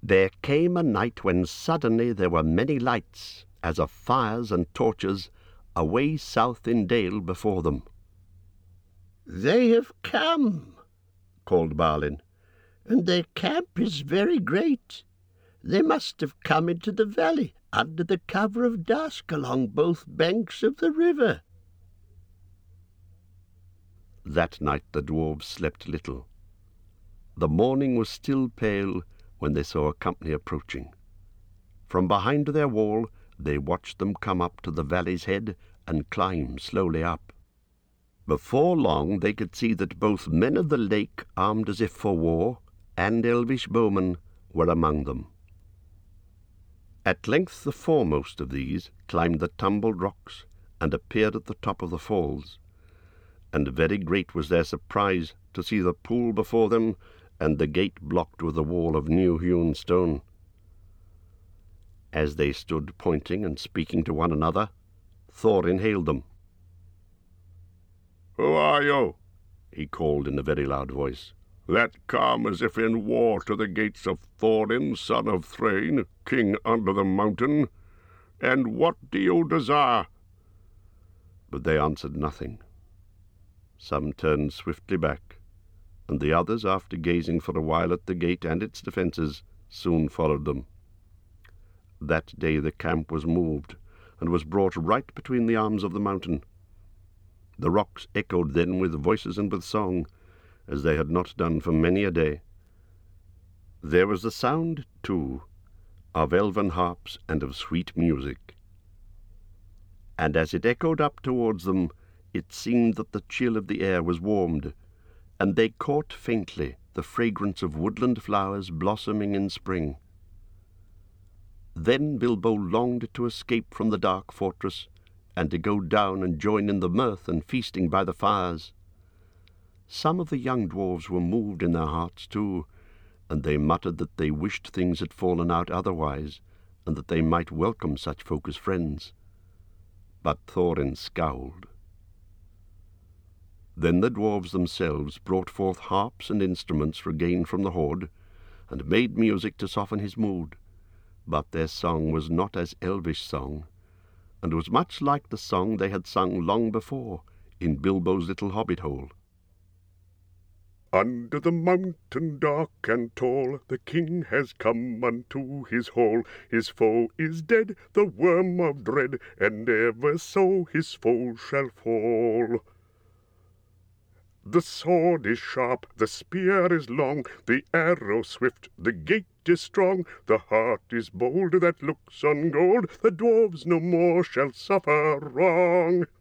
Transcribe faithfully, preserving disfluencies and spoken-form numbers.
There came a night when suddenly there were many lights, as of fires and torches, away south in Dale before them. "They have come," called Balin, "and their camp is very great. They must have come into the valley under the cover of dusk along both banks of the river." That night the dwarves slept little. The morning was still pale when they saw a company approaching. From behind their wall they watched them come up to the valley's head and climb slowly up. Before long they could see that both men of the lake, armed as if for war, and elvish bowmen were among them. At length the foremost of these climbed the tumbled rocks and appeared at the top of the falls, and very great was their surprise to see the pool before them and the gate blocked with a wall of new-hewn stone. As they stood pointing and speaking to one another, Thorin hailed them. "Who are you?" he called in a very loud voice. "That come as if in war to the gates of Thorin, son of Thrain, king under the mountain. And what do you desire?" But they answered nothing. Some turned swiftly back, and the others, after gazing for a while at the gate and its defences, soon followed them. That day the camp was moved, and was brought right between the arms of the mountain. The rocks echoed then with voices and with song, as they had not done for many a day. There was the sound, too, of elven harps and of sweet music. And as it echoed up towards them, it seemed that the chill of the air was warmed, and they caught faintly the fragrance of woodland flowers blossoming in spring. Then Bilbo longed to escape from the dark fortress, and to go down and join in the mirth and feasting by the fires. Some of the young dwarves were moved in their hearts too, and they muttered that they wished things had fallen out otherwise, and that they might welcome such folk as friends. But Thorin scowled. Then the dwarves themselves brought forth harps and instruments regained from the hoard, and made music to soften his mood, but their song was not as elvish song, and was much like the song they had sung long before in Bilbo's little hobbit hole. "Under the mountain dark and tall, the king has come unto his hall. His foe is dead, the worm of dread, and ever so his foe shall fall. The sword is sharp, the spear is long, the arrow swift, the gate is strong, the heart is bold that looks on gold, the dwarves no more shall suffer wrong."